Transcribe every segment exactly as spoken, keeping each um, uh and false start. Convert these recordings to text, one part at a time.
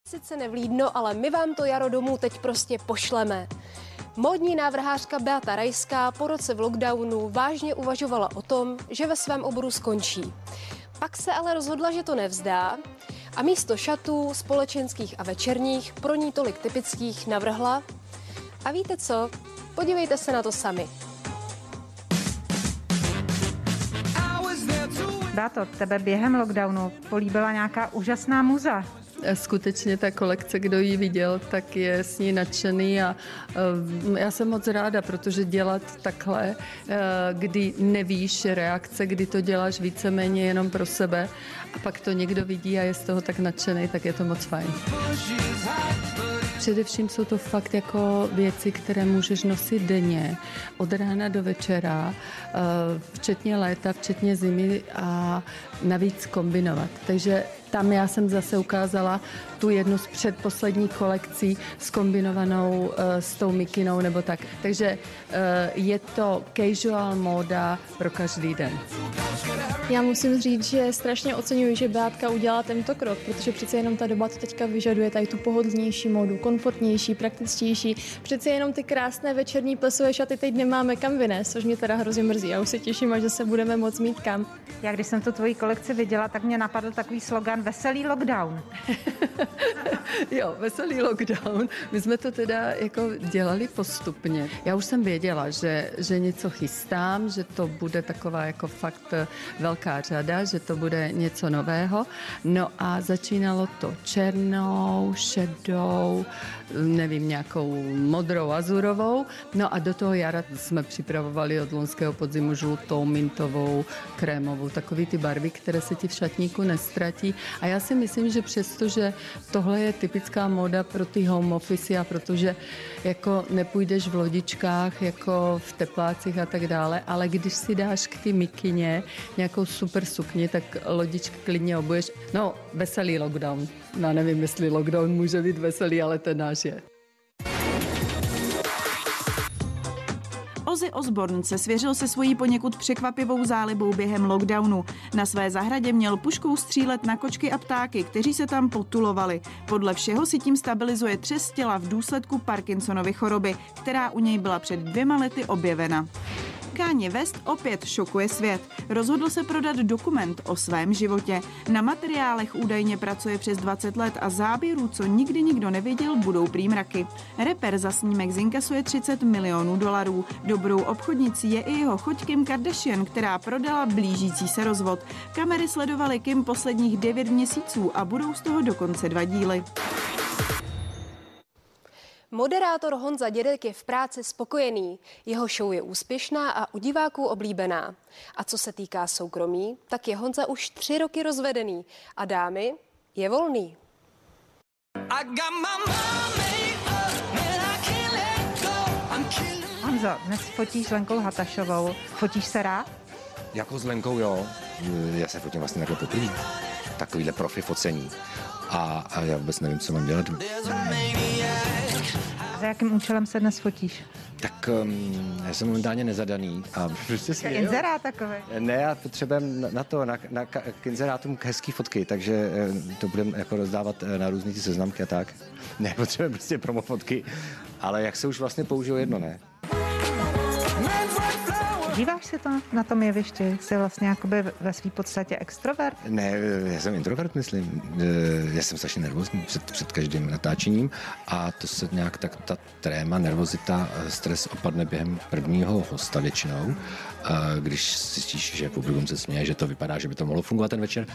Sice nevlídno, ale my vám to jaro domů teď prostě pošleme. Módní návrhářka Beata Rajská po roce v lockdownu vážně uvažovala o tom, že ve svém oboru skončí. Pak se ale rozhodla, že to nevzdá a místo šatů, společenských a večerních, pro ní tolik typických, navrhla. A víte co? Podívejte se na to sami. Beato, tebe během lockdownu políbila nějaká úžasná muza. Skutečně ta kolekce, kdo ji viděl, tak je s ní nadšený a uh, já jsem moc ráda, protože dělat takhle, uh, kdy nevíš reakce, kdy to děláš víceméně jenom pro sebe a pak to někdo vidí a je z toho tak nadšený, tak je to moc fajn. Především jsou to fakt jako věci, které můžeš nosit denně, od rána do večera, včetně léta, včetně zimy a navíc kombinovat. Takže tam já jsem zase ukázala tu jednu z předposledních kolekcí zkombinovanou s tou mikinou nebo tak. Takže je to casual móda pro každý den. Já musím říct, že strašně oceňuji, že Beátka udělala tento krok, protože přece jenom ta doba to teďka vyžaduje tady tu pohodlnější módu, komfortnější, praktičtější. Přece jenom ty krásné večerní plesové šaty teď nemáme kam vynést, což mě teda hrozně mrzí. Já už se těším, že se budeme moc mít kam. Já když jsem tu tvoji kolekci viděla, tak mě napadl takový slogan Veselý lockdown. Jo, veselý lockdown. My jsme to teda jako dělali postupně. Já už jsem věděla, že, že něco chystám, že to bude taková jako fakt velká řada, že to bude něco nového. No a začínalo to černou, šedou, nevím, nějakou modrou, azurovou. No a do toho jara jsme připravovali od loňského podzimu žlutou, mintovou, krémovou, takový ty barvy, které se ti v šatníku nestratí. A já si myslím, že přesto, že tohle je typická móda pro ty home office a protože jako nepůjdeš v lodičkách, jako v teplácích a tak dále, ale když si dáš k ty mikině nějakou super sukni, tak lodičky klidně obuješ. No, veselý lockdown. Já nevím, jestli lockdown může být veselý, ale ten náš je. Ozzy Osbourne se svěřil se svojí poněkud překvapivou zálibou během lockdownu. Na své zahradě měl puškou střílet na kočky a ptáky, kteří se tam potulovali. Podle všeho si tím stabilizuje třes těla v důsledku Parkinsonovy choroby, která u něj byla před dvěma lety objevena. Kanye West opět šokuje svět. Rozhodl se prodat dokument o svém životě. Na materiálech údajně pracuje přes dvacet let a záběrů, co nikdy nikdo neviděl, budou prý mraky. Rapper za snímek zinkasuje třicet milionů dolarů. Dobrou obchodnicí je i jeho choť Kim Kardashian, která prodala blížící se rozvod. Kamery sledovaly Kim posledních devět měsíců a budou z toho dokonce dva díly. Moderátor Honza Dědek je v práci spokojený. Jeho show je úspěšná a u diváků oblíbená. A co se týká soukromí, tak je Honza už tři roky rozvedený a dámy je volný. Honzo, dnes fotíš s Lenkou Hatašovou. Fotíš se rád? Jako s Lenkou, jo. Já se fotím vlastně takhle poprvé. Takovýhle profi focení. A, a já vůbec nevím, co mám dělat. Za jakým účelem se dnes fotíš? Tak um, já jsem momentálně nezadaný. A prostě to je inzerát takový. Ne, já potřebujeme na, na to, na, na k inzerátům hezký fotky, takže to budeme jako rozdávat na různý ty seznamky a tak. Ne, potřebujeme prostě promo fotky, ale jak se už vlastně použilo jedno, ne? Díváš se to na tom jevišti? Jsi vlastně jakoby ve své podstatě extrovert? Ne, já jsem introvert, myslím. Já jsem strašně nervózní před, před každým natáčením a to se nějak tak ta tréma, nervozita, stres opadne během prvního hosta většinou, když zjistíš, že publikum se směje, že to vypadá, že by to mohlo fungovat ten večer.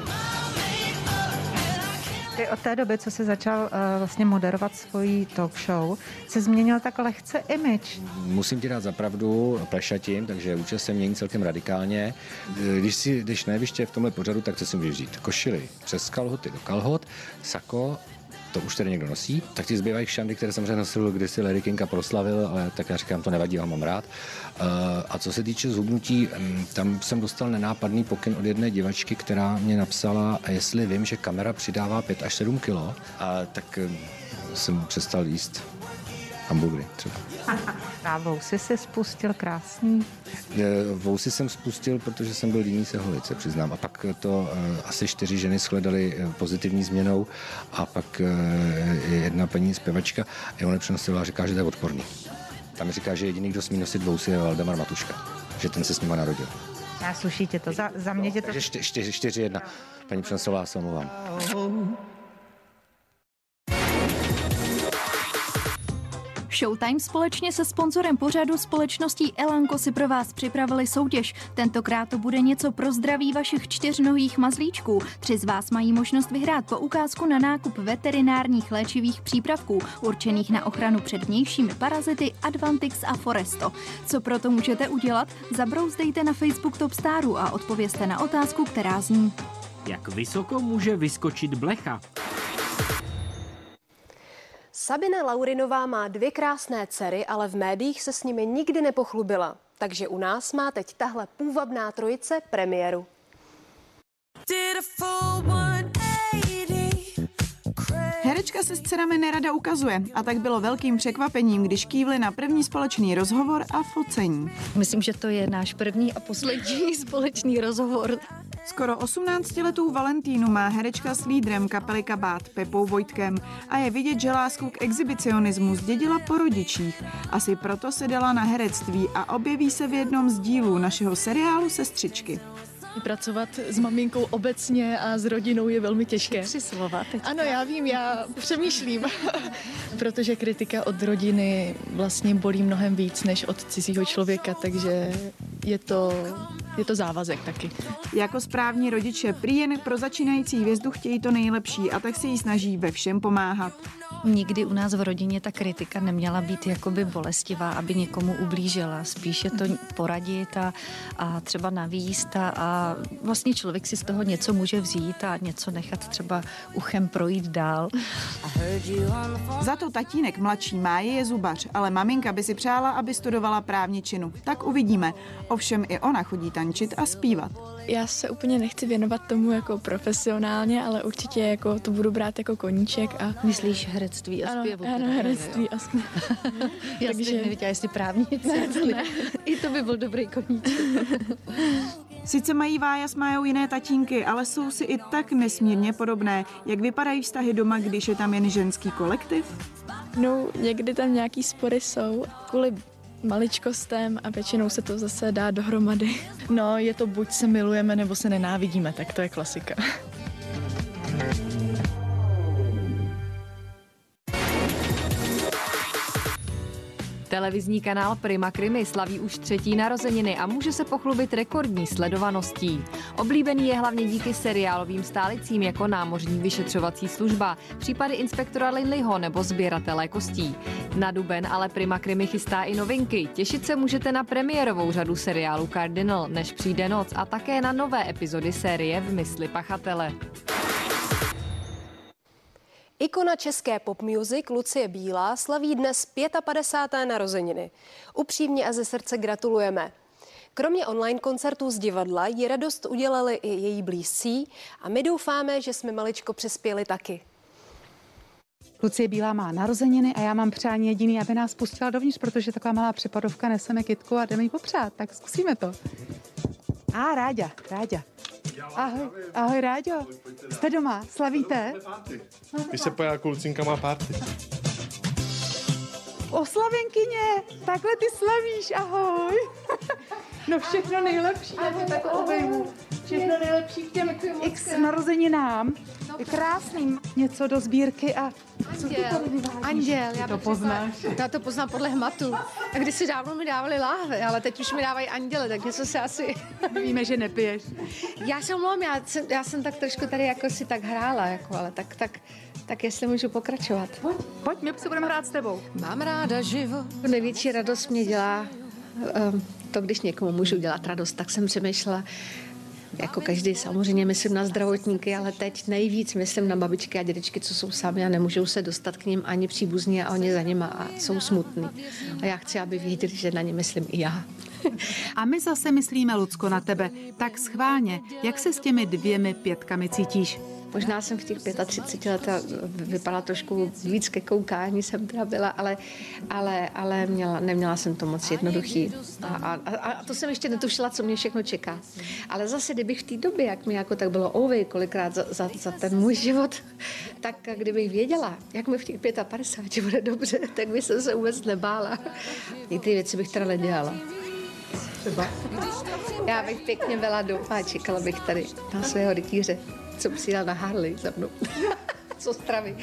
Ty od té doby, co jsi začal uh, vlastně moderovat svoji talk show, se změnil tak lehce image. Musím ti dát za pravdu, plešatím, takže účast se mění celkem radikálně. Když si jdeš na jeviště v tomhle pořadu, tak co si můžeš vzít? Košili přes kalhoty do kalhot, sako, to už tady někdo nosí, tak ti zbývají šandy, které samozřejmě nosil kdysi Larry Kinga proslavil, ale tak já říkám, to nevadí, já mám rád. A co se týče zhubnutí, tam jsem dostal nenápadný pokyn od jedné divačky, která mě napsala, jestli vím, že kamera přidává pět až sedm kilo, a tak jsem přestal jíst. hamburgery třeba. A vousy si spustil krásný. Vousy jsem spustil, protože jsem byl líný se holit, se přiznám. A pak to asi čtyři ženy shledaly pozitivní změnou a pak jedna paní zpěvačka a ona přinosila a říká, že to je odporný. Tam mi říká, že jediný, kdo smí nosit vousy, je Valdemar Matuška, že ten se s nima narodil. Já sluší tě to, za, za mě tě to... Takže čty, čtyři, čtyři, jedna. Paní přinosila, se omlouvám. Showtime společně se sponzorem pořadu společností Elanco si pro vás připravili soutěž. Tentokrát to bude něco pro zdraví vašich čtyřnohých mazlíčků. Tři z vás mají možnost vyhrát poukázku na nákup veterinárních léčivých přípravků určených na ochranu před vnějšími parazity Advantix a Foresto. Co proto můžete udělat? Zabrouzdejte na Facebook Top Staru a odpovězte na otázku, která zní: Jak vysoko může vyskočit blecha? Sabina Laurinová má dvě krásné dcery, ale v médiích se s nimi nikdy nepochlubila. Takže u nás má teď tahle půvabná trojice premiéru. Herečka se s dcerami nerada ukazuje a tak bylo velkým překvapením, když kývli na první společný rozhovor a focení. Myslím, že to je náš první a poslední společný rozhovor. Skoro osmnáctiletou Valentínu má herečka s lídrem kapely Kabát Pepou Vojtkem a je vidět, že lásku k exhibicionismu zdědila po rodičích. Asi proto se dala na herectví a objeví se v jednom z dílů našeho seriálu Sestřičky. Pracovat s maminkou obecně a s rodinou je velmi těžké. Tři slova teď. Ano, já vím, já přemýšlím, protože kritika od rodiny vlastně bolí mnohem víc než od cizího člověka, takže je to, je to závazek taky. Jako správní rodiče prý jen pro začínající hvězdu chtějí to nejlepší a tak se jí snaží ve všem pomáhat. Nikdy u nás v rodině ta kritika neměla být jakoby bolestivá, aby někomu ublížila. Spíše to poradit a, a třeba navíst a, a vlastně člověk si z toho něco může vzít a něco nechat třeba uchem projít dál. Za to tatínek mladší Máji je zubař, ale maminka by si přála, aby studovala právničinu. Tak uvidíme. Ovšem i ona chodí tančit a zpívat. Já se úplně nechci věnovat tomu jako profesionálně, ale určitě jako to budu brát jako koníček. A... Myslíš herectví a zpěvu? Ano, ano, herectví a zpěvu. Já Takže... jsem nevěděla, jestli právnice. Ne, to ne. I to by byl dobrý koníček. Sice mají Vája s Májou jiné tatínky, ale jsou si i tak nesmírně podobné. Jak vypadají vztahy doma, když je tam jen ženský kolektiv? No, někdy tam nějaký spory jsou kvůli maličkostem a většinou se to zase dá dohromady. No, je to buď se milujeme, nebo se nenávidíme, tak to je klasika. Televizní kanál Prima Krimi slaví už třetí narozeniny a může se pochlubit rekordní sledovaností. Oblíbený je hlavně díky seriálovým stálicím jako Námořní vyšetřovací služba, případy inspektora Linleyho nebo Sběratelé kostí. Na duben ale Prima Krimi chystá i novinky. Těšit se můžete na premiérovou řadu seriálu Cardinal, než přijde noc, a také na nové epizody série V mysli pachatele. Ikona české pop music Lucie Bílá slaví dnes padesáté páté narozeniny. Upřímně a ze srdce gratulujeme. Kromě online koncertů z divadla jí radost udělali i její blízcí a my doufáme, že jsme maličko přispěli taky. Lucie Bílá má narozeniny a já mám přání jediný, aby nás pustila dovnitř, protože taková malá přepadovka, neseme kytku a jdeme jí popřát, tak zkusíme to. A Ráďa, Ráďa. Ahoj, ahoj Ráďo, jste doma, slavíte? Když se pojá, jako Lucinka má párty. Oslavěnkyně, takhle ty slavíš, ahoj. No všechno nejlepší, já tě tak obejmu. Všechno nejlepší k těm x narozeninám. Krásným něco do sbírky a... Anděl, Anděl, já to poznáš. Já to poznám podle hmatu. A kdysi dávno mi dávali láhve, ale teď už mi dávají anděle, tak něco se asi... Víme, že nepiješ. Já se omlouvám, já jsem, já jsem tak trošku tady jako si tak hrála, jako, ale tak, tak, tak jestli můžu pokračovat. Pojď, pojď, my si budeme hrát s tebou. Mám ráda život. Největší radost mě dělá um, to, když někomu můžu dělat radost, tak jsem přemýšlela, jako každý samozřejmě myslím na zdravotníky, ale teď nejvíc myslím na babičky a dědečky, co jsou sami a nemůžou se dostat k ním ani příbuzní a oni za nima a jsou smutní. A já chci, aby věděli, že na ně myslím i já. A my zase myslíme, Lucko, na tebe. Tak schválně, jak se s těmi dvěmi pětkami cítíš? Možná jsem v těch třiceti pěti letech vypadala trošku víc ke koukání, jsem teda byla, ale, ale, ale měla, neměla jsem to moc jednoduchý. A, a, a to jsem ještě netušila, co mě všechno čeká. Ale zase, kdybych v té době, jak mi jako tak bylo ouvej kolikrát za, za, za ten můj život, tak kdybych věděla, jak mi v těch padesát pěti bude dobře, tak bych se vůbec nebála. Některé věci bych teda nedělala. Třeba. Já bych pěkně byla doma a čekala bych tady na svého rytíře, co přijel na Harley za mnou. Co straví.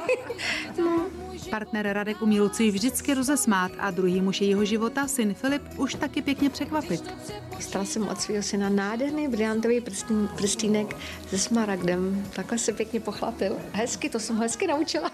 No. Partner Radek umí Lucii vždycky rozesmát a druhý muž jejího života, syn Filip, už taky pěkně překvapit. Dostala jsem od svého syna nádherný brilliantový prstín, prstínek se smaragdem. Takhle se pěkně pochlapil. Hezky, to jsem ho hezky naučila.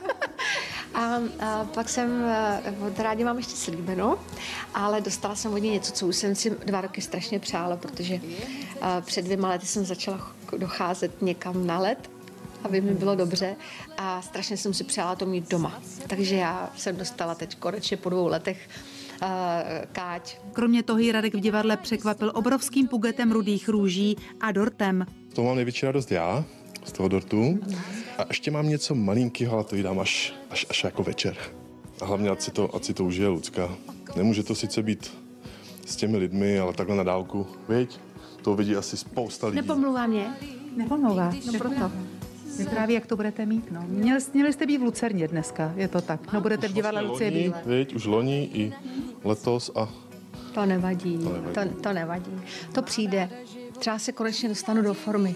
A, a pak jsem, od Rádě mám ještě slíbeno, ale dostala jsem od něj něco, co už jsem si dva roky strašně přála, protože před dvěma lety jsem začala docházet někam na let, aby mi bylo dobře a strašně jsem si přála to mít doma. Takže já jsem dostala teď konečně po dvou letech uh, káť. Kromě toho ji Radek v divadle překvapil obrovským pugetem rudých růží a dortem. To mám největší radost já, z toho dortu. A ještě mám něco malinkého, ale to jí dám až, až, až jako večer. A hlavně, ať si to, ať si to užije Lucka. Nemůže to sice být s těmi lidmi, ale takhle na dálku. Viď? To vidí asi spousta lidí. Nepomluvá mě? Nepomlouvá. No proto. Vypráví, jak to budete mít, no. Měli, měli jste být v Lucerně dneska, je to tak. No budete v divadle Lucie Bílé. Viď, už loni i letos a... To nevadí, to nevadí. To, to nevadí. To přijde. Třeba se konečně dostanu do formy.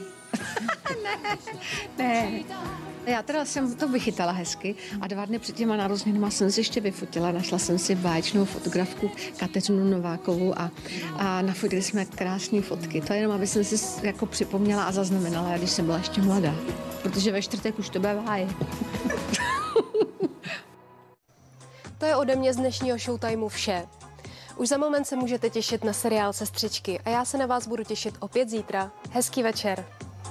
ne, ne. Já teda jsem to vychytala hezky a dva dny před těma narozeninama jsem si ještě vyfotila. Našla jsem si báječnou fotografku Kateřinu Novákovou a, a nafotili jsme krásné fotky. To jenom, aby jsem si jako připomněla a zaznamenala, když jsem byla ještě mladá. Protože ve čtvrtek už to bude váje. To je ode mě z dnešního Showtimeu vše. Už za moment se můžete těšit na seriál Sestřičky a já se na vás budu těšit opět zítra. Hezký večer.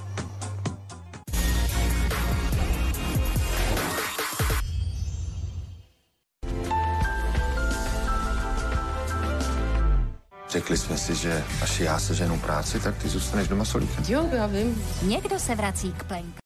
Řekli jsme si, že až já seženu práci, tak ty zůstaneš doma solíkem. Jo, já vím. Někdo se vrací k plenk.